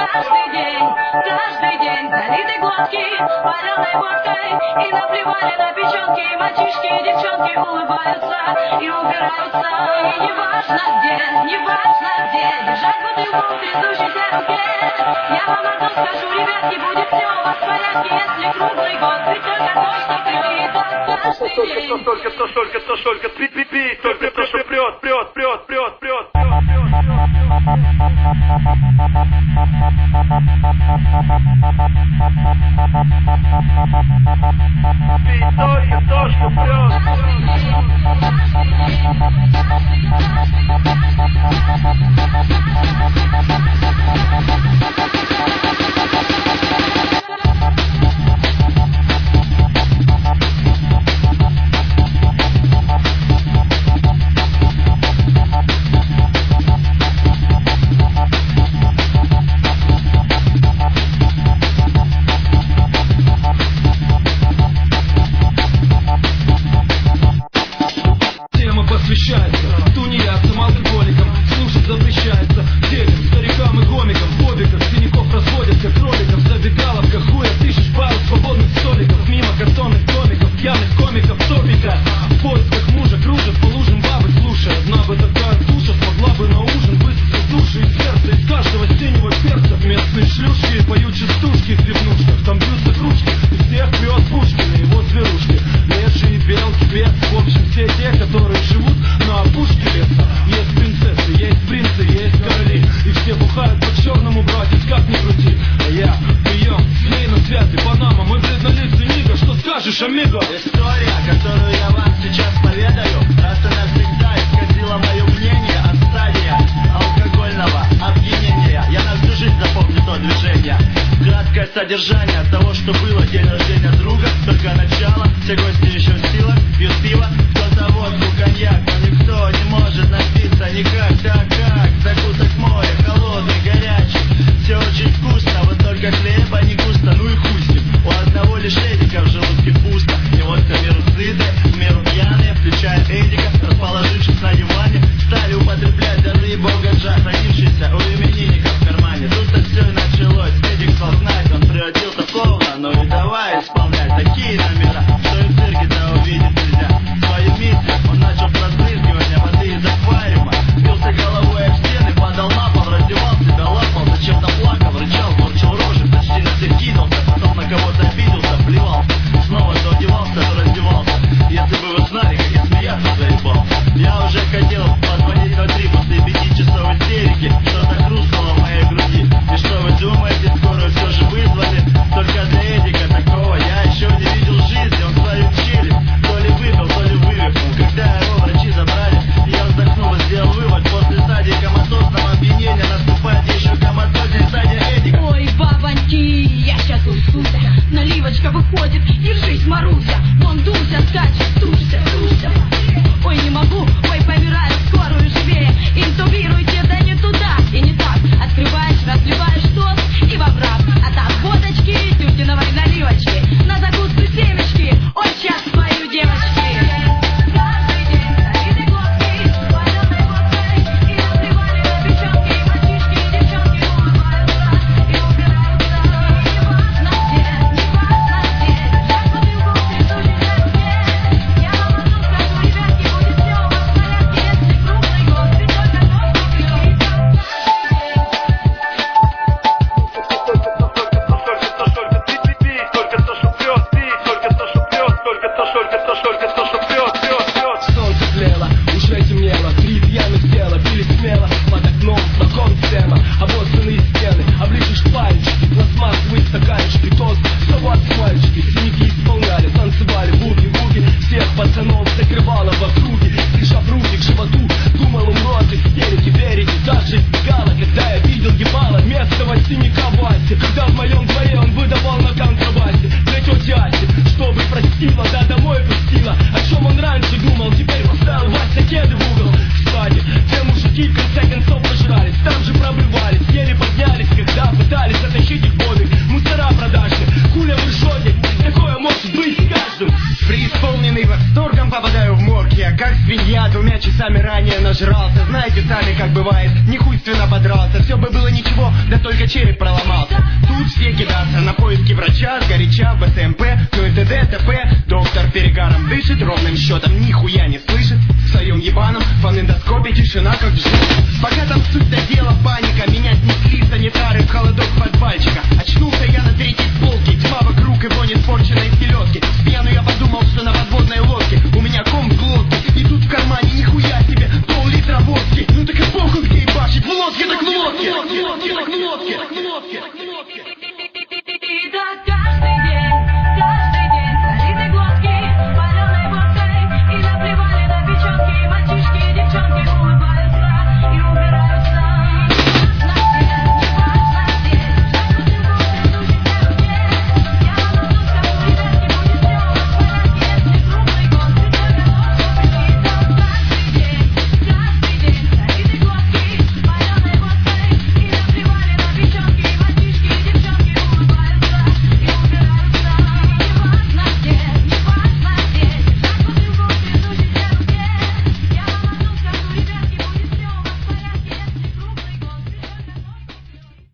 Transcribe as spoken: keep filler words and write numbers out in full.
Каждый день, каждый день залиты глотки паленой водкой. И наплевали на печенки. Мальчишки и девчонки улыбаются и убираются. И не важно где, не важно где держать бутылку в трясущейся руке. Я вам одно скажу, ребятки, будет все у вас в порядке, если круглый год вы только то, что пьете. Каждый день. Только то, только то, только пи-пи-пи, только то, что прет, прет, прет, прет, прет, прет. Пи только то, что прет. Тунеядцам, алкоголикам слушать запрещается. Детям, старикам и комикам в бобиках синяков расходятся кроликов. В забегаловках хуя тысяч пару свободных столиков. Мимо картонных домиков, пьяных комиков топика. В поисках мужа кружат по лужам бабы, слушая. Одна бы такая душа смогла бы на ужин высосать души из сердца, из каждого синего перца. Местные шлюшки поют частушки в пивнушках. Там бьются кружки, и всех пьет Пушкин и его зверушки. Леши и белки, бес, в общем все те, которые живут на опушке леса. Есть принцессы, есть принцы, есть короли. И все бухают по черному, братец, как ни крути. А я прием, с ней на связи, Панама. Мой бледнолицый Нига, что скажешь, амиго? История, которую я вам сейчас поведаю, раз и навсегда исказила мое мнение от стадии алкогольного опьянения. Я на всю жизнь запомню то движение. Краткое содержание того, что было день рождения друга. Только начало, все гости еще в силах, пьют пиво, кто-то водку, коньяк, но никто не может напиться никак, так как закусок море, холодный, горячий. Все очень вкусно, вот только хлеба не густо, ну и хуй с ним. У одного лишь Эдика в желудке пусто. И вот в меру сытые, в меру пьяные, включая Эдика, расположившись на диване, стали употреблять дары бога Джа, родившийся у именинника в кармане. Тут-то все и началось, Эдик стал знать, он превратился в клоуна. Ну и давай исполнять такие номера, что и в цирке-то увидеть нельзя. Свою миссию он начал с разбрызгивания воды из аквариума. Бился головой об стены, падал на пол, раздевал себя, лапал, зачем-то плакал, рычал, корчил рожи, почти на всех кинулся, потом на кого-то обиделся, плевался. Снова то одевался, то раздевался. Если бы вы знали, как я смеяться заебал. Я уже хотел позвонить на три после пяти часов истерики. Что-то хрустнуло в моей груди. И что вы думаете, скорую все же вызвали? Только для Эдика такого я еще не видел в жизни. Он свою челюсть то ли выпил, то ли вывихнул. Когда его врачи забрали, я вздохнул и сделал вывод. После стадии коматозного опьянения наступает еще коматозная стадия Эдика. Ой, бабоньки, я сейчас усуся. Наливочка выходит, держись, Маруся. Вон Дуся скачет, тушься, тушься. Ой, не могу, ой, помираю, скорую живее. Интубируйте, да не туда и не так. Открываешь, разливаешь тост и во враг. А там водочки, тютиновой наливочки. На закуску семечки, ой, сейчас свою девочки. Каждый день залиты глотки паленой водкой. И наплевали на печенки. Мальчишки и девчонки улыбаются и убираются. И не важно где, не важно где держать бутылку в трясущейся руке. Я вам одно скажу, ребятки, будет все у вас в порядке, если круглый год вы только то, что пьете. Только пи-пи-пи, только то, что прет, пи, только то, что прет, только то, только то, только то, что прет, прет, прет. Солнце тлело, уже темнело, три пьяных тела били смело. Под окном флакон сцена, обоссанные стены, оближешь пальчики, пластмассовые стаканчики, тост, все вас мальчики, синяки исполняли, танцевали буги-буги. Всех пацанов закрывало в округе, прижав руки к животу, думал умру от истерики, верите, даже избегала, когда я видел ебало местного синяка Васи, когда в моем дворе он выдавал на контрабасе для тети Аси, чтобы простила, да домой пустила. О чем он раньше думал, теперь поставил Вася кеды в угол. Кстати, те мужики в конце концов пожрались, там же пробрывались, еле поднялись, когда пытались затащить их в бобик. Мусора продажные, хуля вы ржете, такое может быть с каждым. Преисполненный восторгом попадаю в морг. Я как свинья двумя часами ранее нажрался. Знаете сами, как бывает, нехуйственно подрался. Все бы было ничего, да только только череп проломался. Тут все кидаться на поиски врача, сгоряча в СМП, ну и т.д. т.п. Доктор перегаром дышит, ровным счетом нихуя не слышит. В своем ебаном фонендоскопе тишина как в жизни. Пока там суть до дела паника, меня снесли санитары в холодок.